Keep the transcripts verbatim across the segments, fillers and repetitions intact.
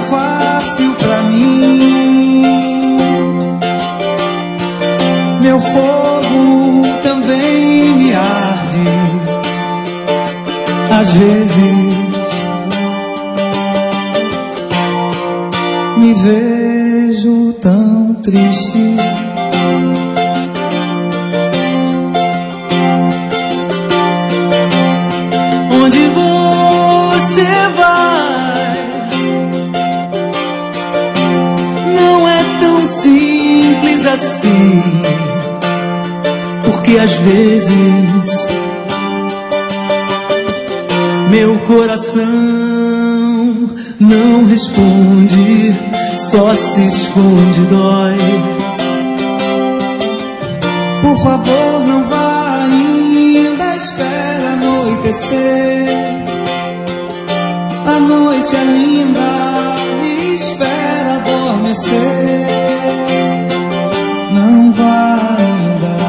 fácil pra mim. Meu fogo também me arde. Às vezes me vejo tão triste. Onde você vai? Não é tão simples assim, porque às vezes meu coração não responde, só se esconde, dói. Por favor, não vá ainda, espera anoitecer. A noite é linda, me espera adormecer. Não vá ainda.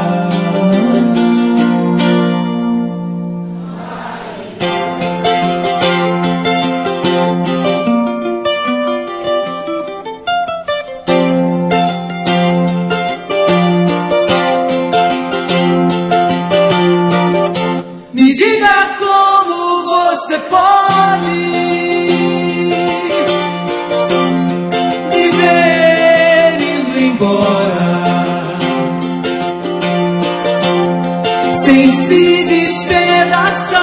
Me diga como você pode viver indo embora sem se despedaçar.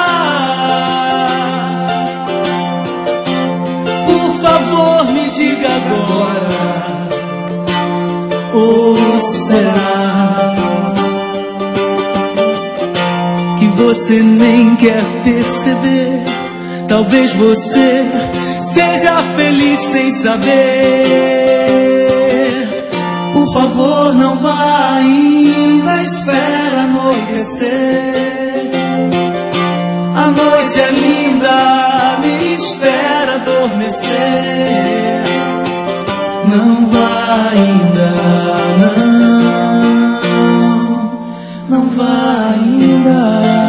Por favor, me diga agora, ou será que você nem quer perceber? Talvez você seja feliz sem saber. Por favor, não vá ainda, espera anoitecer. A noite é linda, me espera adormecer. Não vá ainda, não, não vá ainda.